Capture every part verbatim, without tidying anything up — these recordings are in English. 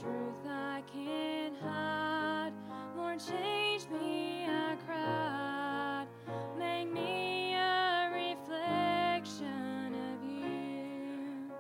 truth I can't hide. Lord, change me, I cried. Make me a reflection of you.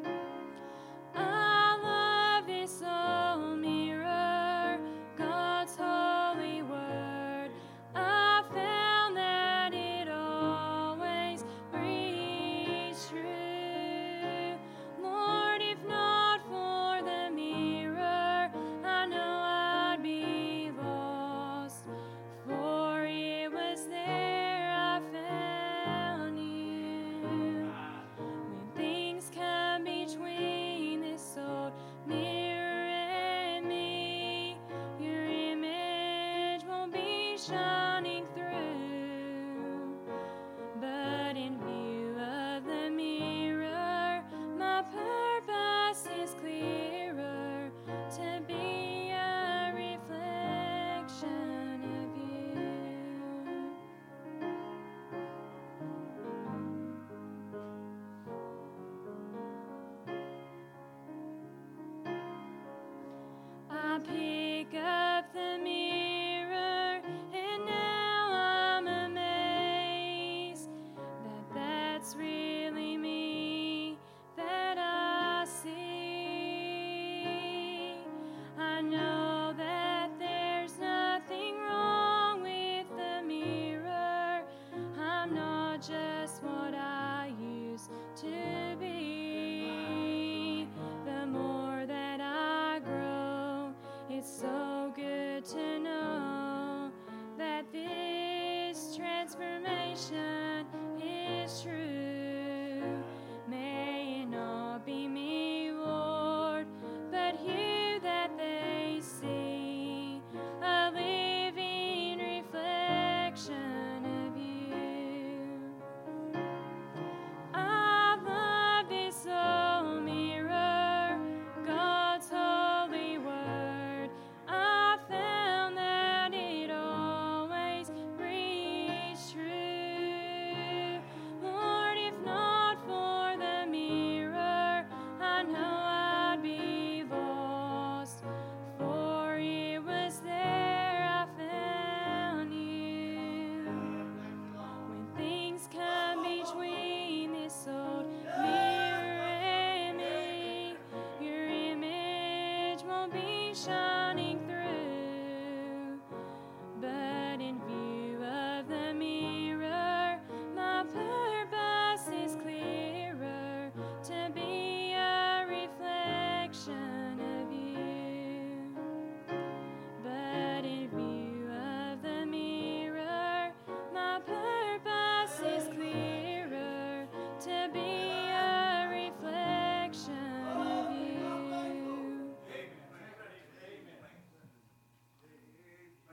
I love this old mirror, God's holy word. I found that it always breathes true. Lord, if not for the mirror, I know I'd be lost. For it was there I found you. When things come between this old mirror and me, your image won't be shining through. But in view of the mirror, my purpose is clearer, to be a reflection of you. I pick up the mirror, and now I'm amazed that that's really me that I see. I know that there's nothing wrong with the mirror. I'm not just what I used to be. The more that I grow, it's so good to know